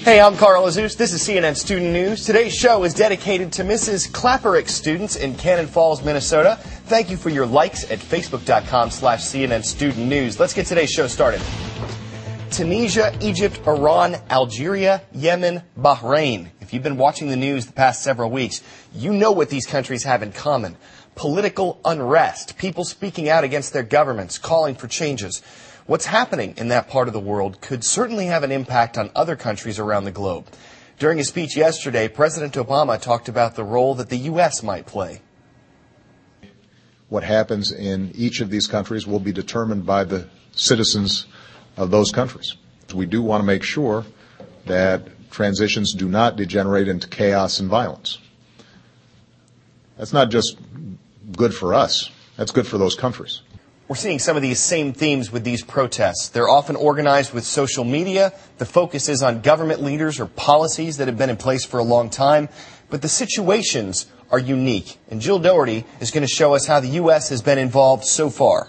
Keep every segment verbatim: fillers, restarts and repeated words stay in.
Hey, I'm Carl Azus. This is C N N Student News. Today's show is dedicated to Missus Klapperick students in Cannon Falls, Minnesota. Thank you for your likes at facebook.com slash CNN Student News. Let's get today's show started. Tunisia, Egypt, Iran, Algeria, Yemen, Bahrain. If you've been watching the news the past several weeks, you know what these countries have in common. Political unrest, people speaking out against their governments, calling for changes. What's happening in that part of the world could certainly have an impact on other countries around the globe. During his speech yesterday, President Obama talked about the role that the U S might play. What happens in each of these countries will be determined by the citizens of those countries. We do want to make sure that transitions do not degenerate into chaos and violence. That's not just good for us, that's good for those countries. We're seeing some of these same themes with these protests. They're often organized with social media. The focus is on government leaders or policies that have been in place for a long time. But the situations are unique. And Jill Doherty is going to show us how the U S has been involved so far.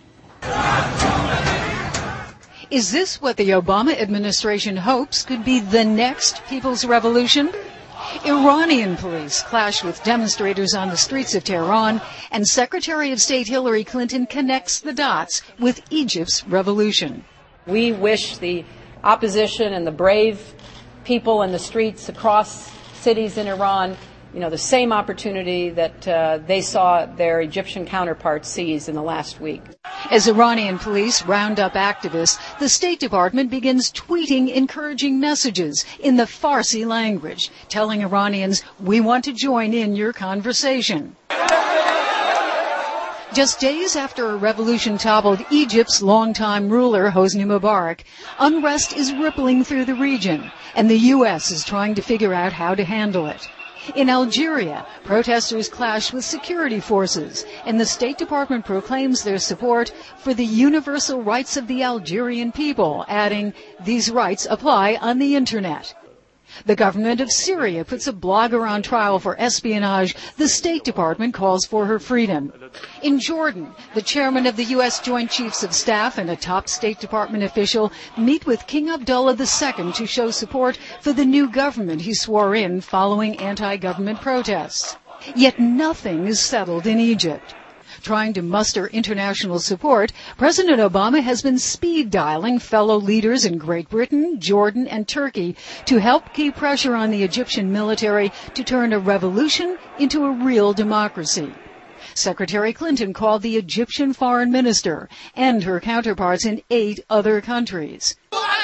Is this what the Obama administration hopes could be the next People's Revolution? Iranian police clash with demonstrators on the streets of Tehran, and Secretary of State Hillary Clinton connects the dots with Egypt's revolution. We wish the opposition and the brave people in the streets across cities in Iran, you know, the same opportunity that uh, they saw their Egyptian counterparts seize in the last week. As Iranian police round up activists, the State Department begins tweeting encouraging messages in the Farsi language, telling Iranians, we want to join in your conversation. Just days after a revolution toppled Egypt's longtime ruler, Hosni Mubarak, unrest is rippling through the region, and the U S is trying to figure out how to handle it. In Algeria, protesters clash with security forces, and the State Department proclaims their support for the universal rights of the Algerian people, adding, these rights apply on the Internet. The government of Syria puts a blogger on trial for espionage. The State Department calls for her freedom. In Jordan, the chairman of the U S Joint Chiefs of Staff and a top State Department official meet with King Abdullah the Second to show support for the new government he swore in following anti-government protests. Yet nothing is settled in Egypt. Trying to muster international support, President Obama has been speed dialing fellow leaders in Great Britain, Jordan, and Turkey to help keep pressure on the Egyptian military to turn a revolution into a real democracy. Secretary Clinton called the Egyptian foreign minister and her counterparts in eight other countries.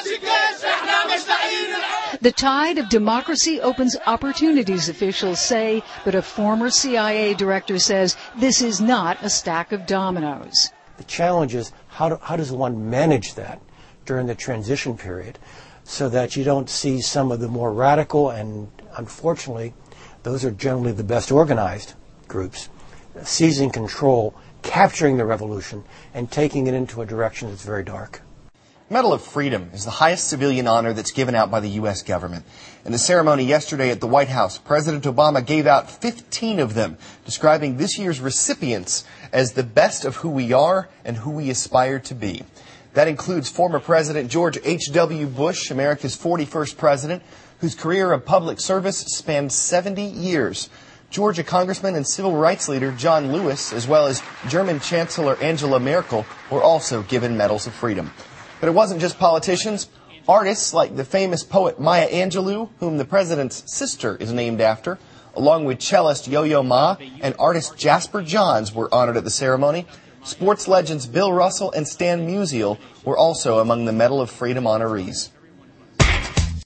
The tide of democracy opens opportunities, officials say, but a former C I A director says this is not a stack of dominoes. The challenge is how, do, how does one manage that during the transition period so that you don't see some of the more radical, and unfortunately, those are generally the best organized groups, seizing control, capturing the revolution, and taking it into a direction that's very dark. Medal of Freedom is the highest civilian honor that's given out by the U S government. In the ceremony yesterday at the White House, President Obama gave out fifteen of them, describing this year's recipients as the best of who we are and who we aspire to be. That includes former President George H W Bush, America's forty-first president, whose career of public service spanned seventy years. Georgia Congressman and civil rights leader John Lewis, as well as German Chancellor Angela Merkel, were also given Medals of Freedom. But it wasn't just politicians. Artists like the famous poet Maya Angelou, whom the president's sister is named after, along with cellist Yo-Yo Ma and artist Jasper Johns were honored at the ceremony. Sports legends Bill Russell and Stan Musial were also among the Medal of Freedom honorees.